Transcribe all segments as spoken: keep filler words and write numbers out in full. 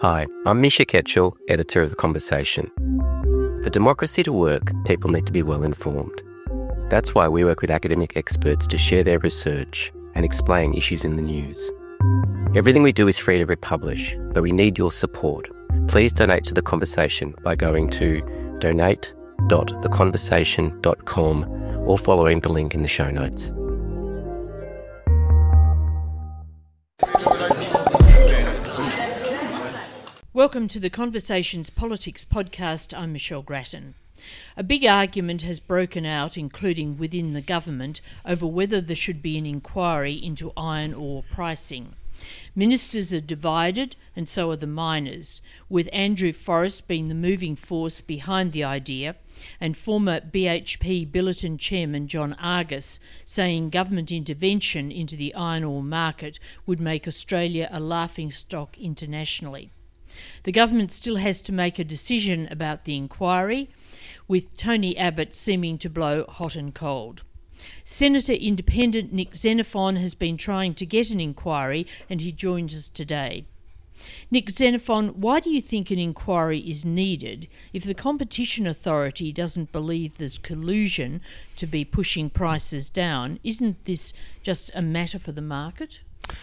Hi, I'm Misha Ketchell, editor of The Conversation. For democracy to work, people need to be well informed. That's why we work with academic experts to share their research and explain issues in the news. Everything we do is free to republish, but we need your support. Please donate to The Conversation by going to donate dot the conversation dot com or following the link in the show notes. Welcome to the Conversations Politics podcast. I'm Michelle Grattan. A big argument has broken out, including within the government, over whether there should be an inquiry into iron ore pricing. Ministers are divided, and so are the miners, with Andrew Forrest being the moving force behind the idea, and former B H P Billiton chairman John Argus saying government intervention into the iron ore market would make Australia a laughingstock internationally. The government still has to make a decision about the inquiry, with Tony Abbott seeming to blow hot and cold. Senator Independent Nick Xenophon has been trying to get an inquiry, and he joins us today. Nick Xenophon, why do you think an inquiry is needed if the Competition Authority doesn't believe there's collusion to be pushing prices down? Isn't this just a matter for the market?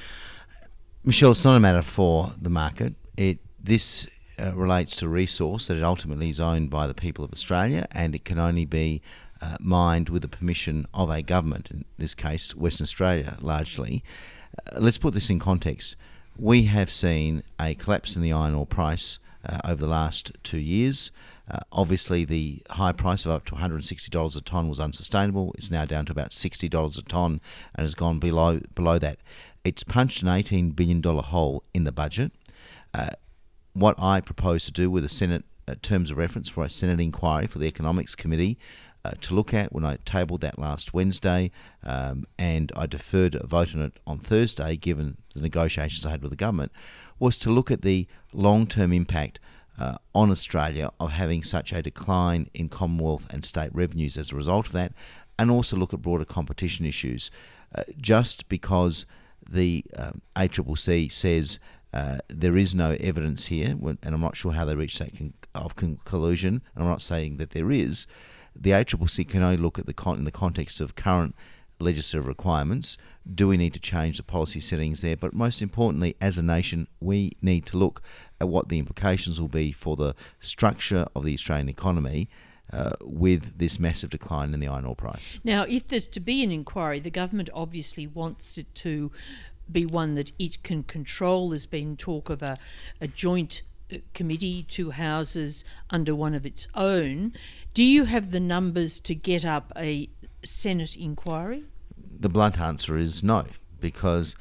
Michelle, it's not a matter for the market. It This uh, relates to resource that it ultimately is owned by the people of Australia, and it can only be uh, mined with the permission of a government, in this case Western Australia largely. Uh, let's put this in context. We have seen a collapse in the iron ore price uh, over the last two years. Uh, obviously the high price of up to one hundred sixty dollars a tonne was unsustainable. It's now down to about sixty dollars a tonne and has gone below below that. It's punched an eighteen billion dollars hole in the budget. Uh, What I propose to do with the Senate uh, terms of reference for a Senate inquiry for the Economics Committee uh, to look at when I tabled that last Wednesday, um, and I deferred a vote on it on Thursday given the negotiations I had with the government, was to look at the long-term impact uh, on Australia of having such a decline in Commonwealth and state revenues as a result of that, and also look at broader competition issues. Uh, just because the um, A C C C says Uh, there is no evidence here, and I'm not sure how they reached that con- of conclusion, and I'm not saying that there is. The A C C C can only look at the con- in the context of current legislative requirements. Do we need to change the policy settings there? But most importantly, as a nation, we need to look at what the implications will be for the structure of the Australian economy uh, with this massive decline in the iron ore price. Now, if there's to be an inquiry, the government obviously wants it to be one that it can control. There's been talk of a, a joint committee, two houses under one of its own. Do you have the numbers to get up a Senate inquiry? The blunt answer is no, because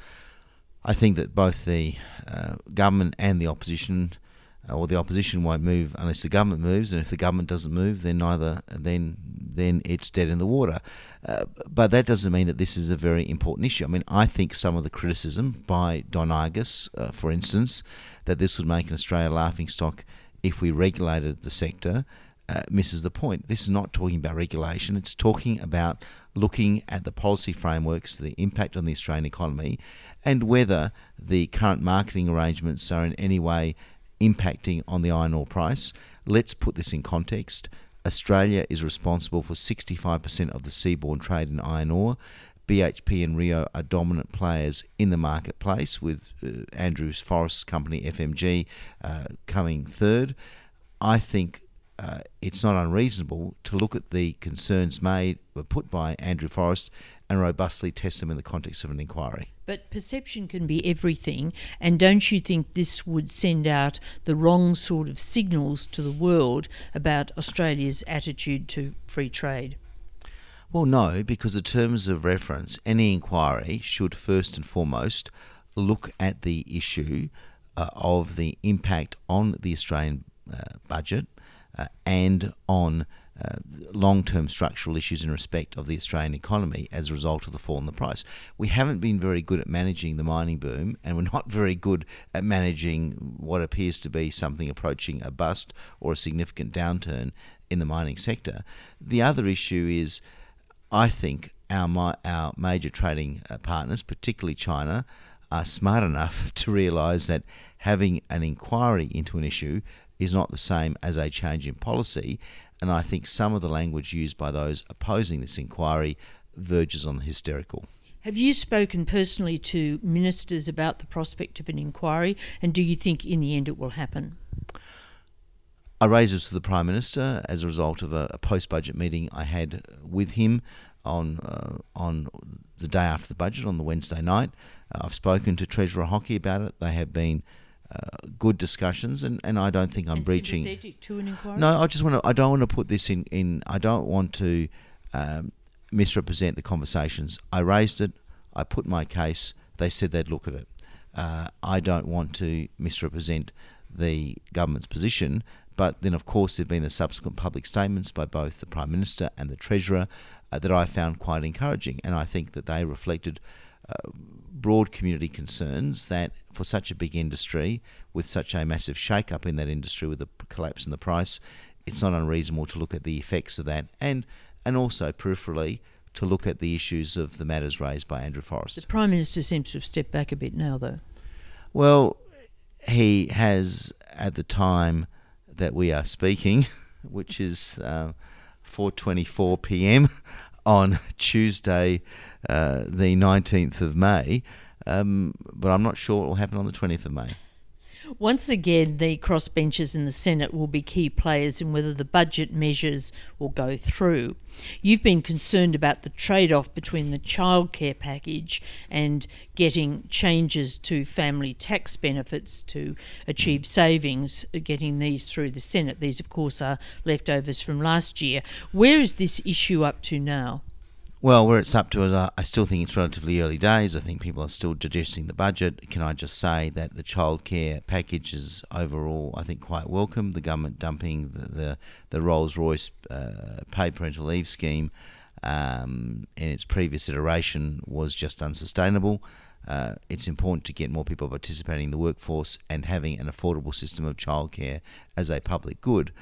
I think that both the uh, government and the opposition, uh, or the opposition won't move unless the government moves, and if the government doesn't move, then neither then then it's dead in the water. Uh, but that doesn't mean that this is a very important issue. I mean, I think some of the criticism by Don Argus, uh, for instance, that this would make an Australia laughingstock if we regulated the sector, uh, misses the point. This is not talking about regulation. It's talking about looking at the policy frameworks, the impact on the Australian economy, and whether the current marketing arrangements are in any way impacting on the iron ore price. Let's put this in context. Australia is responsible for sixty-five percent of the seaborne trade in iron ore. B H P and Rio are dominant players in the marketplace, with uh, Andrew Forrest's company F M G uh, coming third. I think uh, it's not unreasonable to look at the concerns made put by Andrew Forrest and robustly test them in the context of an inquiry. But perception can be everything, and don't you think this would send out the wrong sort of signals to the world about Australia's attitude to free trade? Well, no, because the terms of reference, any inquiry should first and foremost look at the issue uh, of the impact on the Australian uh, budget uh, and on Uh, long-term structural issues in respect of the Australian economy as a result of the fall in the price. We haven't been very good at managing the mining boom, and we're not very good at managing what appears to be something approaching a bust or a significant downturn in the mining sector. The other issue is, I think, our, our major trading uh, partners, particularly China, are smart enough to realise that having an inquiry into an issue is not the same as a change in policy, and I think some of the language used by those opposing this inquiry verges on the hysterical. Have you spoken personally to ministers about the prospect of an inquiry, and do you think in the end it will happen? I raised this to the Prime Minister as a result of a, a post-budget meeting I had with him on uh, on the day after the budget, on the Wednesday night. Uh, I've spoken to Treasurer Hockey about it. They have been uh, good discussions, and, and I don't think I'm and breaching. Sympathetic to an inquiry? No, I just want to. I don't want to put this in. in I don't want to um, misrepresent the conversations. I raised it. I put my case. They said they'd look at it. Uh, I don't want to misrepresent the government's position. But then, of course, there have been the subsequent public statements by both the Prime Minister and the Treasurer uh, that I found quite encouraging. And I think that they reflected uh, broad community concerns that for such a big industry, with such a massive shake-up in that industry with the collapse in the price, it's not unreasonable to look at the effects of that and, and also peripherally to look at the issues of the matters raised by Andrew Forrest. The Prime Minister seems to have stepped back a bit now, though. Well, he has, at the time that we are speaking, which is uh, four twenty-four p.m. on Tuesday, uh, the nineteenth of May, um, but I'm not sure what will happen on the twentieth of May. Once again, the crossbenchers in the Senate will be key players in whether the budget measures will go through. You've been concerned about the trade-off between the childcare package and getting changes to family tax benefits to achieve savings, getting these through the Senate. These, of course, are leftovers from last year. Where is this issue up to now? Well, where it's up to is I still think it's relatively early days. I think people are still digesting the budget. Can I just say that the childcare package is overall, I think, quite welcome. The government dumping the the, the Rolls-Royce uh, paid parental leave scheme um, in its previous iteration was just unsustainable. Uh, it's important to get more people participating in the workforce and having an affordable system of childcare as a public good.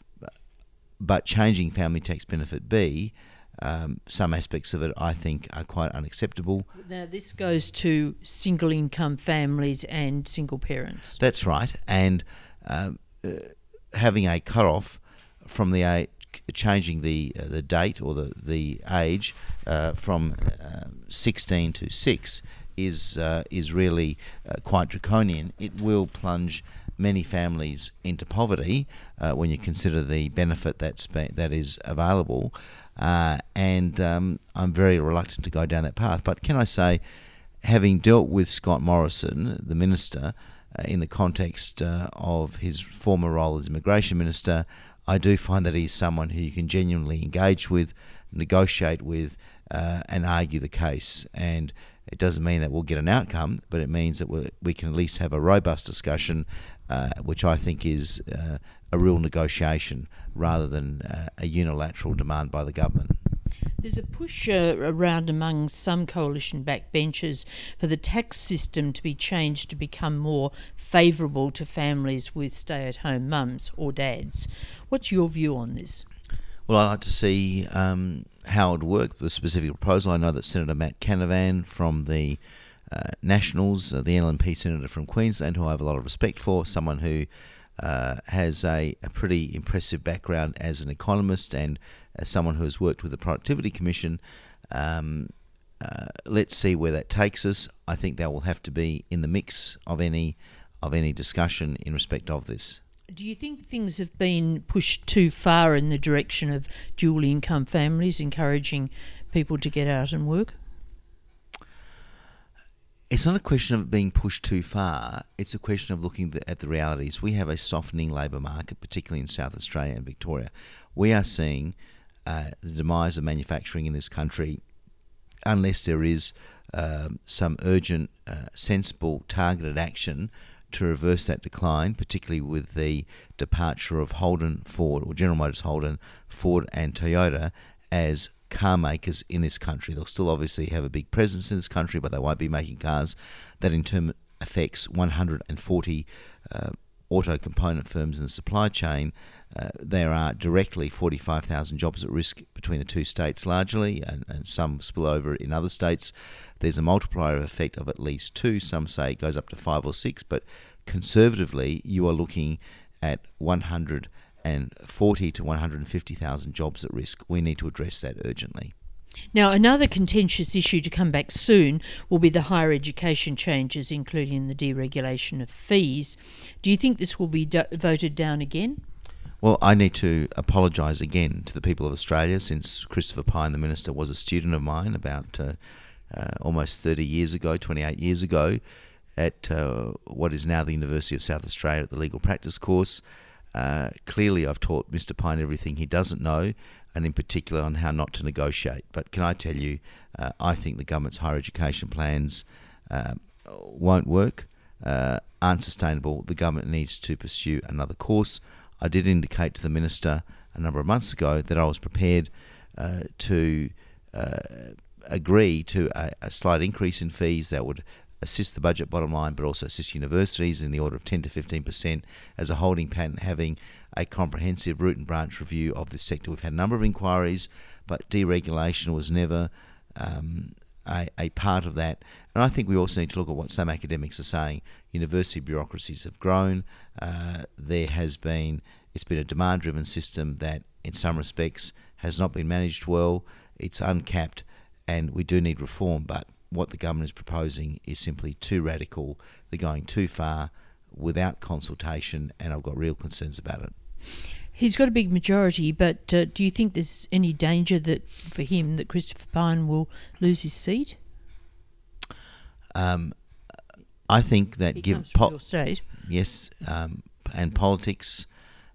But changing family tax benefit B, Um, some aspects of it, I think, are quite unacceptable. Now, this goes to single-income families and single parents. That's right, and um, uh, having a cut-off from the age, changing the uh, the date or the the age uh, from uh, sixteen to six is uh, is really uh, quite draconian. It will plunge many families into poverty uh, when you consider the benefit that's be- that is available. Uh, and um, I'm very reluctant to go down that path. But can I say, having dealt with Scott Morrison, the Minister, uh, in the context uh, of his former role as Immigration Minister, I do find that he's someone who you can genuinely engage with, negotiate with, uh, and argue the case. And it doesn't mean that we'll get an outcome, but it means that we we can at least have a robust discussion, uh, which I think is uh, a real negotiation rather than uh, a unilateral demand by the government. There's a push uh, around among some coalition backbenchers for the tax system to be changed to become more favourable to families with stay-at-home mums or dads. What's your view on this? Well, I'd like to see um, how it would work, the specific proposal. I know that Senator Matt Canavan from the uh, Nationals, uh, the N L P Senator from Queensland, who I have a lot of respect for, someone who uh, has a, a pretty impressive background as an economist and as someone who has worked with the Productivity Commission. Um, uh, let's see where that takes us. I think that will have to be in the mix of any of any discussion in respect of this. Do you think things have been pushed too far in the direction of dual income families, encouraging people to get out and work? It's not a question of it being pushed too far. It's a question of looking at the realities. We have a softening labour market, particularly in South Australia and Victoria. We are seeing uh, the demise of manufacturing in this country unless there is um, some urgent, uh, sensible, targeted action to reverse that decline, particularly with the departure of Holden, Ford, or General Motors, Holden, Ford and Toyota as car makers in this country. They'll still obviously have a big presence in this country, but they won't be making cars. That in turn affects one hundred forty uh, auto component firms in the supply chain. Uh, there are directly forty-five thousand jobs at risk between the two states largely, and, and some spill over in other states. There's a multiplier effect of at least two. Some say it goes up to five or six, but conservatively, you are looking at one hundred forty to one hundred fifty thousand jobs at risk. We need to address that urgently. Now, another contentious issue to come back soon will be the higher education changes, including the deregulation of fees. Do you think this will be do- voted down again? Well, I need to apologise again to the people of Australia, since Christopher Pyne, the Minister, was a student of mine about uh, uh, almost thirty years ago, twenty-eight years ago, at uh, what is now the University of South Australia at the Legal Practice course. Uh, clearly, I've taught Mister Pyne everything he doesn't know, and in particular on how not to negotiate. But can I tell you, uh, I think the government's higher education plans uh, won't work, uh, aren't sustainable. The government needs to pursue another course. I did indicate to the Minister a number of months ago that I was prepared uh, to uh, agree to a, a slight increase in fees that would assist the budget bottom line, but also assist universities in the order of ten to fifteen percent as a holding pattern, having a comprehensive root and branch review of this sector. We've had a number of inquiries, but deregulation was never um, a, a part of that. And I think we also need to look at what some academics are saying. University bureaucracies have grown. Uh, there has been, it's been a demand-driven system that in some respects has not been managed well. It's uncapped, and we do need reform, but what the government is proposing is simply too radical. They're going too far without consultation, and I've got real concerns about it. He's got a big majority, but uh, do you think there's any danger that for him that Christopher Pyne will lose his seat? Um, I think that he give comes from po- your state. Yes, um, and politics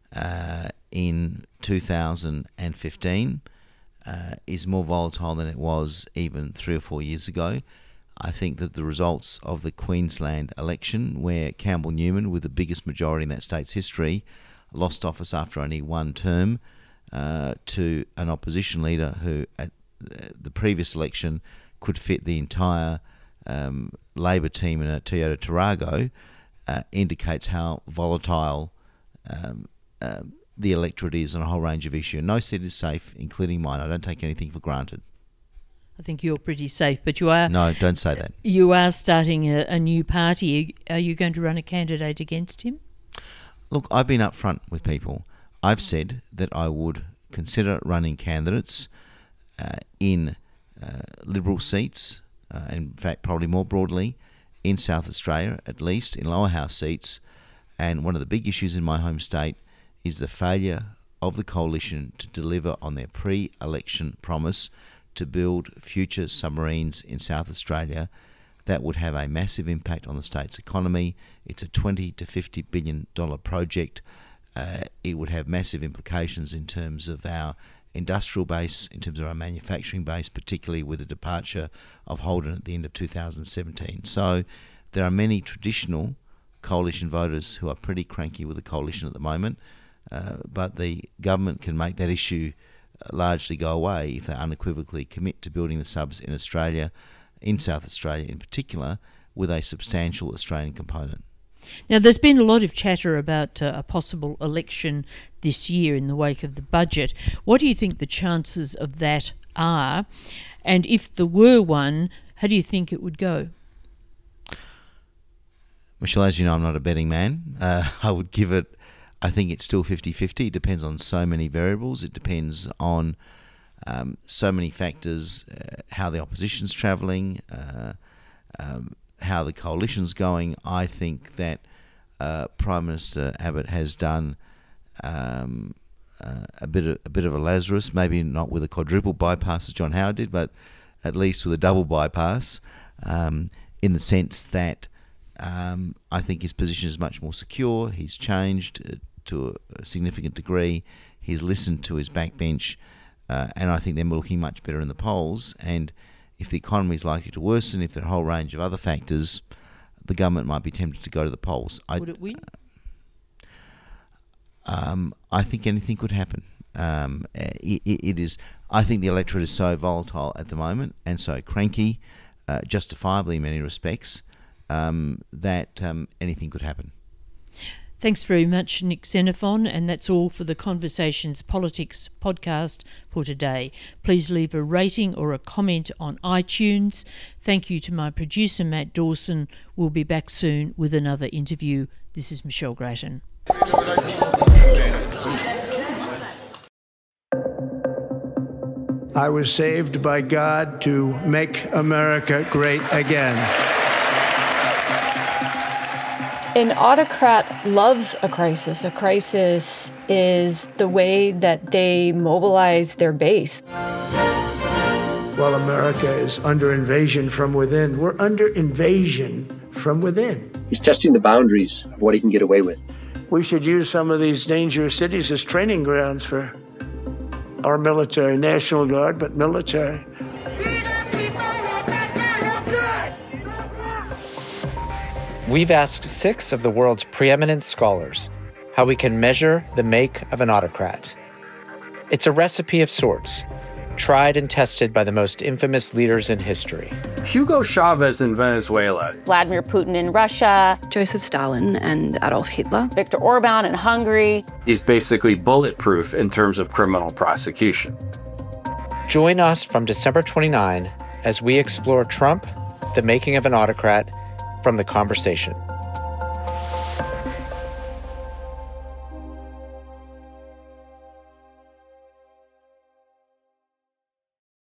uh, in two thousand fifteen uh, is more volatile than it was even three or four years ago. I think that the results of the Queensland election, where Campbell Newman, with the biggest majority in that state's history, lost office after only one term uh, to an opposition leader who, at the previous election, could fit the entire um, Labor team in a Toyota Tarago, uh, indicates how volatile um, uh, the electorate is on a whole range of issues. No seat is safe, including mine. I don't take anything for granted. I think you're pretty safe, but you are... No, don't say that. You are starting a, a new party. Are you going to run a candidate against him? Look, I've been upfront with people. I've said that I would consider running candidates uh, in uh, Liberal seats, uh, in fact probably more broadly in South Australia, at least in lower house seats. And one of the big issues in my home state is the failure of the coalition to deliver on their pre-election promise to build future submarines in South Australia. That would have a massive impact on the state's economy. It's a twenty to fifty billion dollars project. Uh, it would have massive implications in terms of our industrial base, in terms of our manufacturing base, particularly with the departure of Holden at the end of two thousand seventeen. So there are many traditional coalition voters who are pretty cranky with the coalition at the moment, uh, but the government can make that issue largely go away if they unequivocally commit to building the subs in Australia, in South Australia in particular, with a substantial Australian component. Now, there's been a lot of chatter about uh, a possible election this year in the wake of the budget. What do you think the chances of that are? And if there were one, how do you think it would go? Michelle, as you know, I'm not a betting man. Uh, I would give it, I think it's still fifty-fifty. It depends on so many variables. It depends on um, so many factors, uh, how the opposition's travelling, uh, um, how the coalition's going. I think that uh, Prime Minister Abbott has done um, uh, a bit of, a bit of a Lazarus, maybe not with a quadruple bypass as John Howard did, but at least with a double bypass, um, in the sense that um, I think his position is much more secure. He's changed uh, to a, a significant degree. He's listened to his backbench, uh, and I think they're looking much better in the polls. And if the economy is likely to worsen, if there are a whole range of other factors, the government might be tempted to go to the polls. Would I, it win? Um, I think anything could happen. Um, it, it is. I think the electorate is so volatile at the moment and so cranky, uh, justifiably in many respects, um, that um, anything could happen. Thanks very much, Nick Xenophon, and that's all for the Conversations Politics podcast for today. Please leave a rating or a comment on iTunes. Thank you to my producer, Matt Dawson. We'll be back soon with another interview. This is Michelle Grattan. I was saved by God to make America great again. An autocrat loves a crisis. A crisis is the way that they mobilize their base. While America is under invasion from within, we're under invasion from within. He's testing the boundaries of what he can get away with. We should use some of these dangerous cities as training grounds for our military, National Guard, but military. We've asked six of the world's preeminent scholars how we can measure the make of an autocrat. It's a recipe of sorts, tried and tested by the most infamous leaders in history. Hugo Chavez in Venezuela. Vladimir Putin in Russia. Joseph Stalin and Adolf Hitler. Viktor Orban in Hungary. He's basically bulletproof in terms of criminal prosecution. Join us from December twenty-ninth as we explore Trump, the making of an autocrat, from The Conversation.